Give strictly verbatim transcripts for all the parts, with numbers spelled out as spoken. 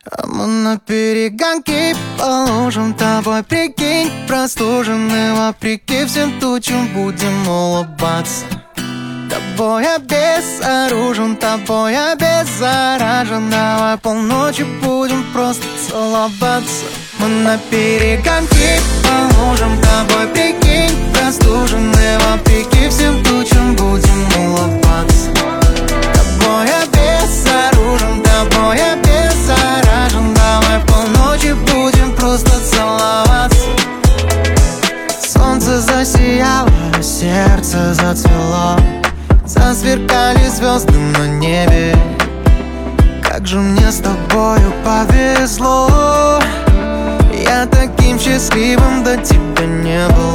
А мы на перегонки по лужам тобой, прикинь, простужены вопреки всем тучам будем улыбаться. Тобой обезоружен, тобой обеззаражен. Давай полночи будем просто целоваться. Мы на перегонки по лужам тобой, прикинь, простужены вопреки всем тучам будем улыбаться. Тобой обезоружен, тобой обеззаражен. Давай полночи будем просто целоваться. Солнце засияло, сердце зацвело, засверкали звезды на небе. Как же мне с тобою повезло. Я таким счастливым до тебя не был.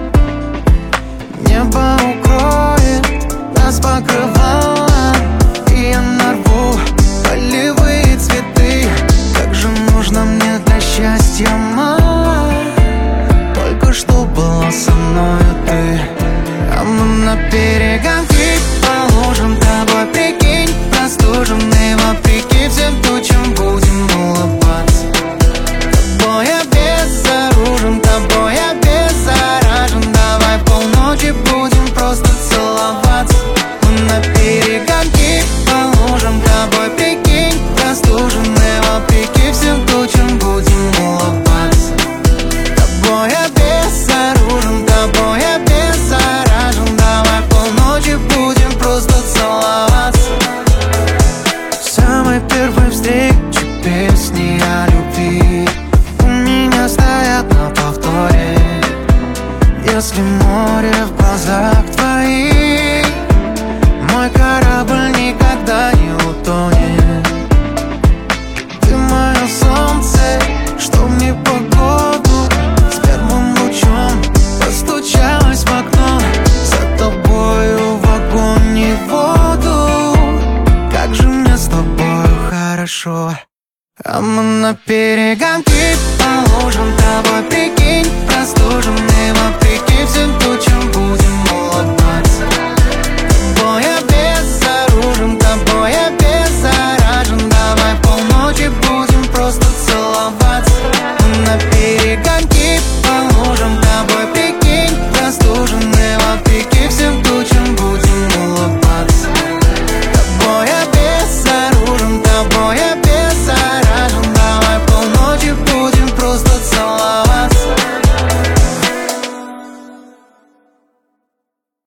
Небо укроет нас покрывало, и я нарву полевые цветы. Как же нужно мне для счастья мало. Только что была со мною ты. А мы на перегонки по лужам тобой, прикинь, простужены вопреки всем тучам будем улыбаться. Тобой обезоружен, тобой обеззаражен. Давай полночи будем просто целоваться. Мы на перегонки по лужам тобой, прикинь, простужены вопреки всем тучам будем улыбаться. Тобой обезоружен, тобой обеззаражен. Давай полночи будем просто целоваться. В самой первой встрече песни о любви у меня стоят на повторе. Если море в глазах твоих, мой корабль никогда не утонет. Ты мое солнце, что мне погоду с первым лучом постучалась в окно. За тобою в огонь и воду. Как же мне с тобою хорошо. А мы на перегонки по лужам тобой, прикинь, простужены вопреки всем тучам будем